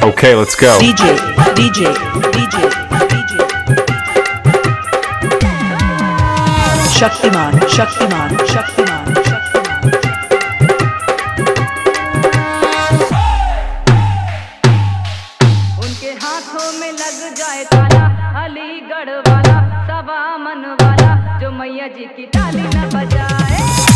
Okay, let's go. DJ. Shaktimaan उनके हाथों में लग जाए ताला, अलीगढ़ वाला सवा मन वाला, जो मैया जी की ताली न बजाए।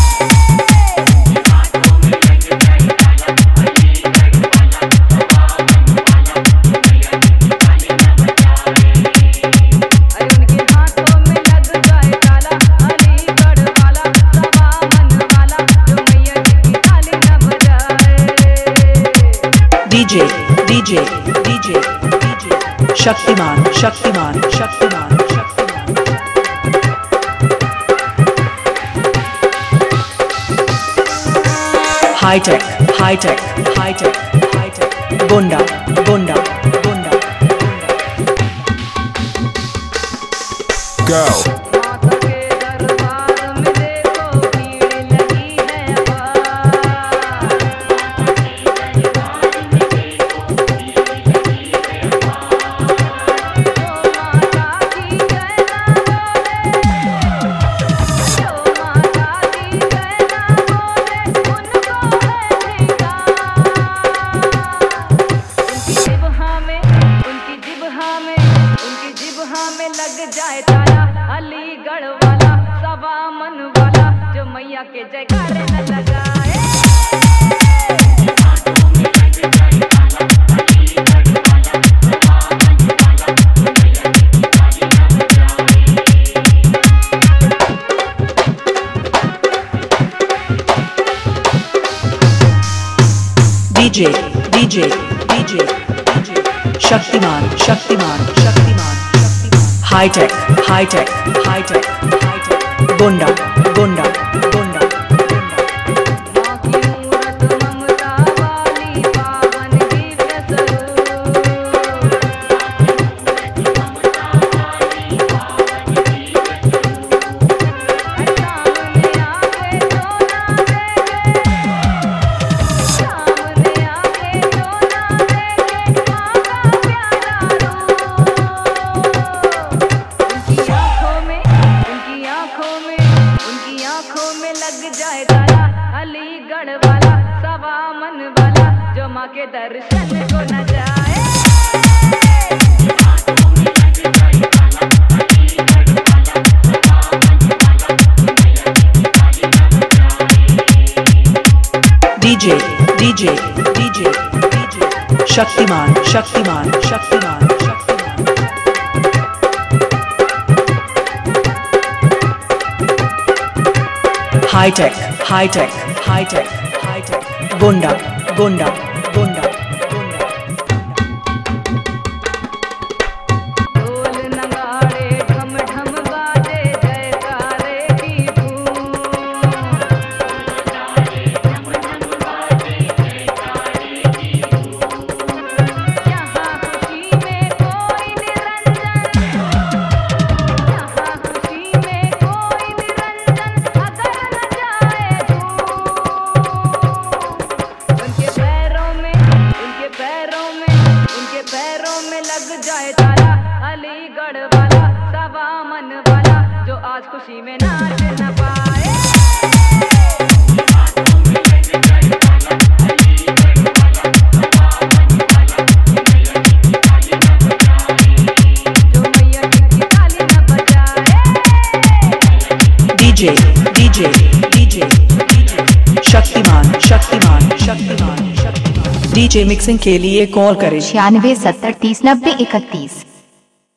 DJ Shaktiman hitech Gonda Go. लग जाए ताला, अलीगढ़ वाला सवा मन वाला, जो मैया के जयकारे न लगाए। DJ शक्तिमान हाईटेक गोंडा लग जाए ताला, अलीगढ़ वाला सवा मन वाला, जो माँ के दर्शन को न जाए। DJ शक्तिमान हाईटेक गोंडा ढोल नगाड़े ढम ढम बाजे, जयकारे की धूम। यहाँ खुशी में कोई निरंजन, अगर न जाए उनके पैरों में लग जाए ताला, अलीगढ़ वाला सवा मन वाला, जो आज खुशी में नाच न पाए। जो मैया जी की ताली न बजाए। DJ शक्तिमान DJ मिक्सिंग के लिए कॉल करें 96 70 30 90 31।